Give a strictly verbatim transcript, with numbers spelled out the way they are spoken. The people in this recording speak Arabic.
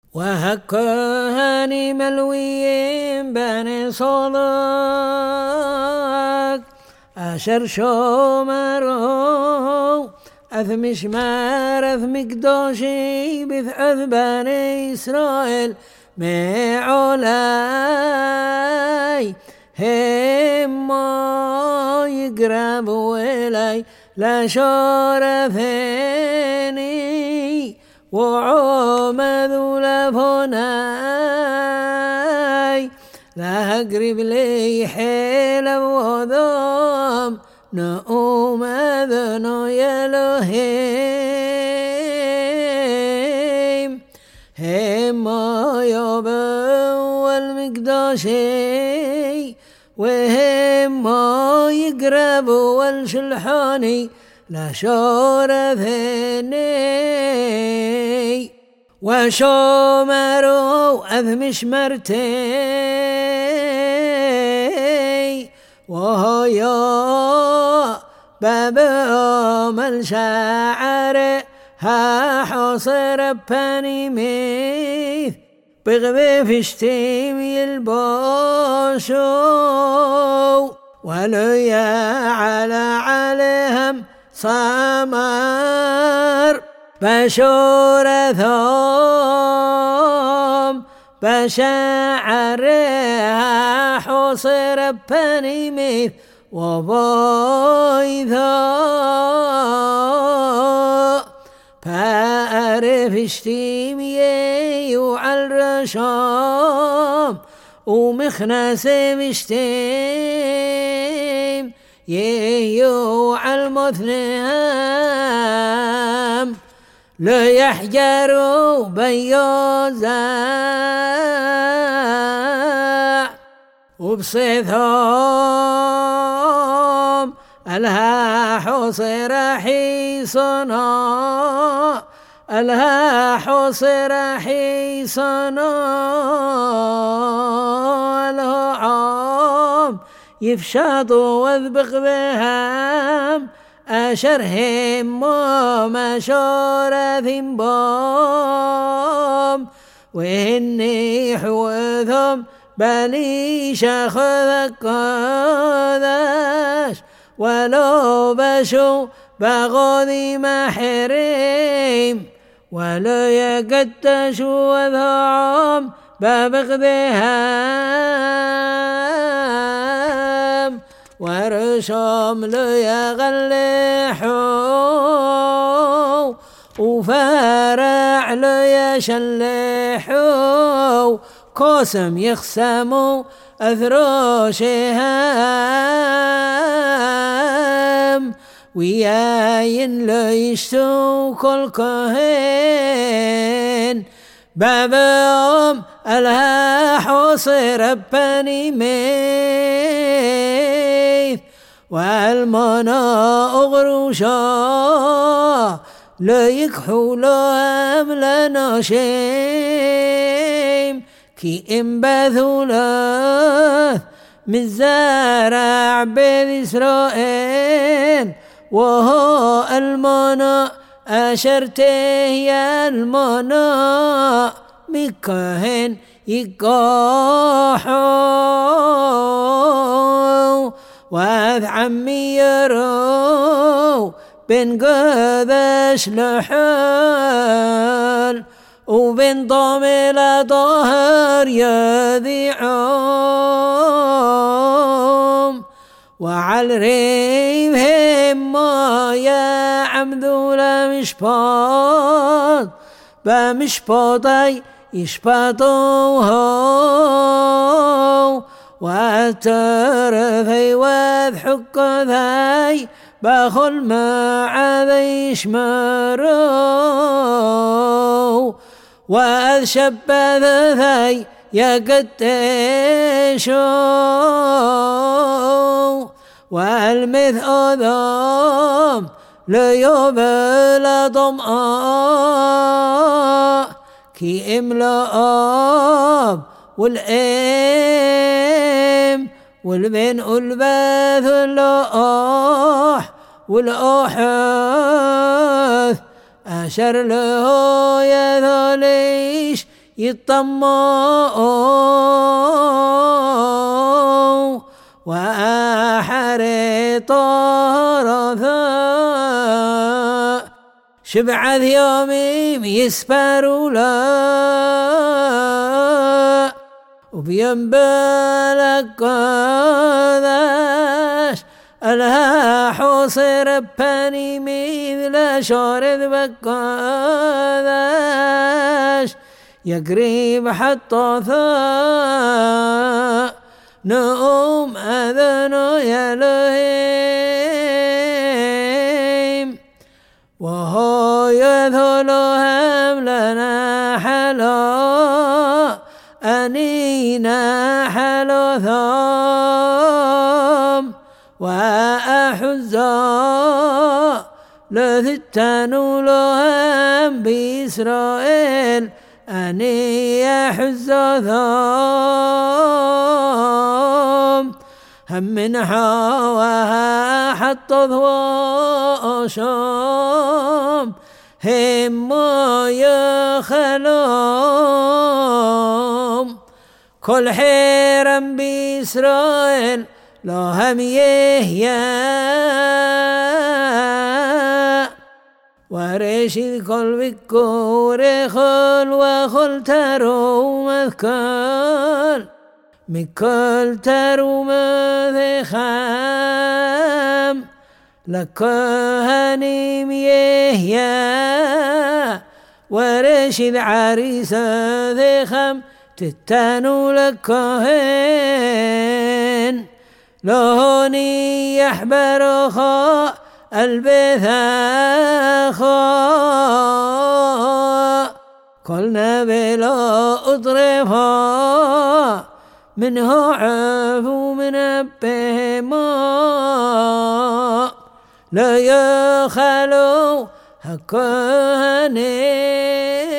وهكهاني ملويين بني صدق أشر شومرو أثم شمار أثم قدوشي بثعث بني إسرائيل معولاي هم ما يقربوا إلي لا شرفني وعمذوا لفناي لا أقرب لي حيل وذم نؤم أذنو يلهيم هم يبو المقداشي وهم يقربوا والشلحاني لا شرفني وشومروا أذمش مرتي وهيا بابهم الشاعر ها حصر بني ميث بغبي فشتيم يلبوشو وليا على عليهم صمر بشورثهم بشاعرها حصر بني ميث وبايثا فأعرف اشتيمي وعلى الرشام ومخنس مشتيم يهيو على المثنام لا يحجروا بيوزع وبصيثهم ألها حصر حيصنا ألها حصر حيصنا ألها عام يفشطوا واذبق بهم أشرهم وما شورثهم بام وإني حوثهم بني شخذ قادش ولو بشو بغضي محرم ولو يقتشوا وذعام ببغدهم ورشهم ليغلحوا وفارع ليشلحوا قسم يخسموا أثروشهم وياين ليشتوا كل كهين بابهم ألها حصر بني ميث والمنا أغروشا ليكحوا لهم لنا شيم كي انبثوا له من زارع بيت إسرائيل وهو المنا أشرته يا المنا مكهن يقاحوا وذ عمي يرو بن قذش لحال وبن ضميل ظهر يذيعهم وعلى ريبهم ما يا عمدو لمشباط بمشباطي يشباطوه واترثي واذحق ذي بخل ما عذي يشمروا وأذ شبث ذي يقتشوا والمث أذام ليبل ضمآ كي إملأ والإم والبن والبث واللؤح والأحث أشر له يذليش يطموا وأحرط رثاء شبع يومي يسبروا لا وبينبلك قاداش الها حصر بني مثل شورد بقاداش يقريب حتى ثاء نؤم أذنو يلهيم وهو يذلهم لنا حلا أنينا حلو ثام وأحزا لثتنوا لهم بإسرائيل أني يحزا ثام هم من حواها حتى ضوء شام هم يخلوم كل حيرم بإسرائيل لهم يهيا ورشد كل بكور خل وخل ترو مذكال مكل ترو مذخام لكهنم يهيا ورشد عريس ذخم تتانو لكهن لهوني يحبر خاء البثاخاء قلنا بلا أطرفها منه عفو من البهما لا يخلو هكهنين